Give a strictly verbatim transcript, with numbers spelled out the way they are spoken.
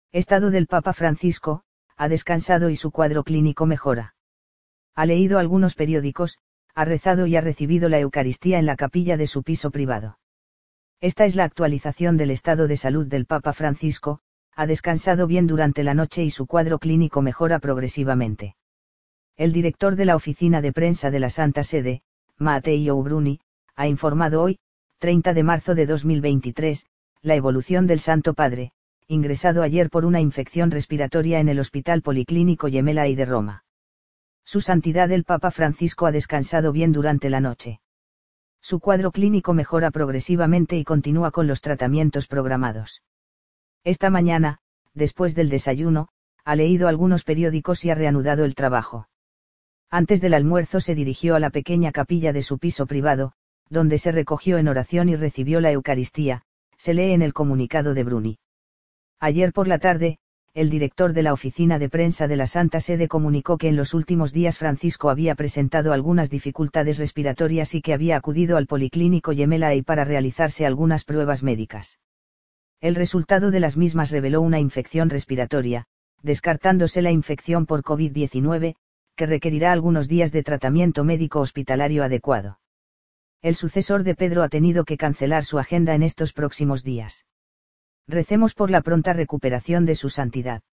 Estado del Papa Francisco, ha descansado y su cuadro clínico mejora. Ha leído algunos periódicos, ha rezado y ha recibido la Eucaristía en la capilla de su piso privado. Esta es la actualización del estado de salud del Papa Francisco, ha descansado bien durante la noche y su cuadro clínico mejora progresivamente. El director de la oficina de prensa de la Santa Sede, Matteo Bruni, ha informado hoy, treinta de marzo de dos mil veintitrés, la evolución del Santo Padre, ingresado ayer por una infección respiratoria en el Hospital Policlínico Gemelli de Roma. Su Santidad el Papa Francisco ha descansado bien durante la noche. Su cuadro clínico mejora progresivamente y continúa con los tratamientos programados. Esta mañana, después del desayuno, ha leído algunos periódicos y ha reanudado el trabajo. Antes del almuerzo se dirigió a la pequeña capilla de su piso privado, donde se recogió en oración y recibió la Eucaristía, se lee en el comunicado de Bruni. Ayer por la tarde, el director de la oficina de prensa de la Santa Sede comunicó que en los últimos días Francisco había presentado algunas dificultades respiratorias y que había acudido al Policlínico Gemelli para realizarse algunas pruebas médicas. El resultado de las mismas reveló una infección respiratoria, descartándose la infección por COVID diecinueve, que requerirá algunos días de tratamiento médico hospitalario adecuado. El sucesor de Pedro ha tenido que cancelar su agenda en estos próximos días. Recemos por la pronta recuperación de su santidad.